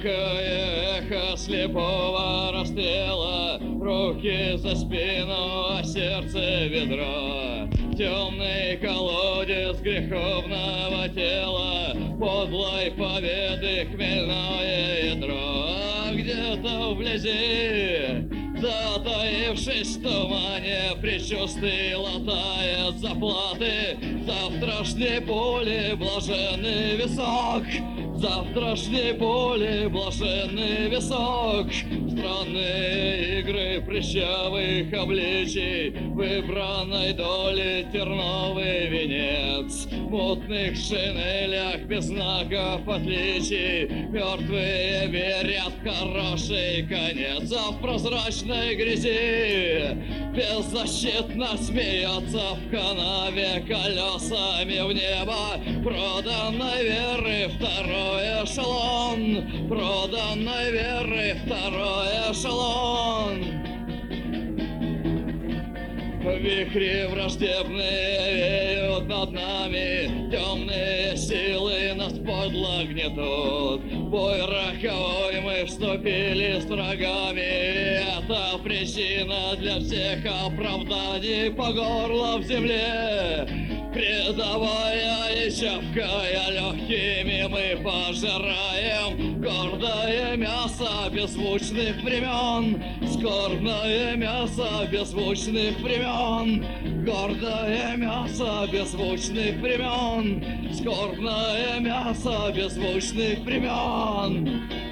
Тихое эхо слепого расстрела, руки за спину, а сердце ведро. Темный колодец греховного тела, подлой победы хмельное ядро. Где-то вблизи, затаившись в тумане, предчувствие латает заплаты. Завтрашней боли блаженный висок, завтрашней боли блаженный висок. Странные игры прыщавых обличий, выбранной доли терновый венец. В мутных шинелях без знаков отличий мертвые верят в хороший конец. А в прозрачной грязи беззащитно смеется в канаве колесами в небо проданной веры второй эшелон, проданной веры второй эшелон. Вихри враждебные веют над нами, темные силы нас подло гнетут. В бой роковой мы вступили с врагами, это причина для всех оправданий по горло в земле. Предавая и чавкая легкими, мы пожираем гордое мясо беззвучных времен, скорбное мясо беззвучных времен, гордое мясо беззвучных времен, скорбное мясо беззвучных времен.